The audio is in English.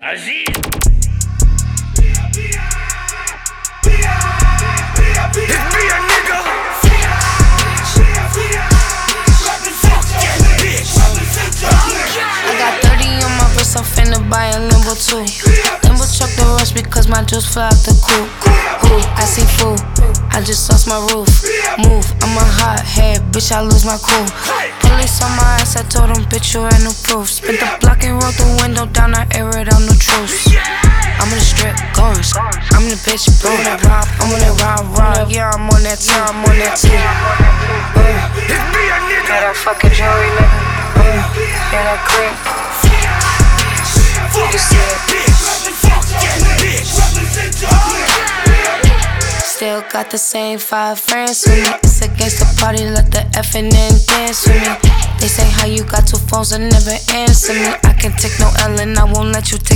Aziz. I'm finna buy a Lambo too. Lambo truck the rush because my juice fly out the coupe. Ooh, I see food, I just sauce my roof. Move, I'm a hot head, bitch, I lose my cool. Police on my ass, I told them, bitch, you ain't no proof. Spit the block and roll the window down, I air it out, no truce. I'm in the strip, going, I'm in the bitch, blowing that rob, I'm on that rob, yeah, I'm on that too, I'm on that too. Got that fucking jewelry, nigga, yeah, that grip. Still got the same 5 friends with me. It's against the party, let the F&N dance with me. They say how you got 2 phones and never answer me. I can take no L and I won't let you take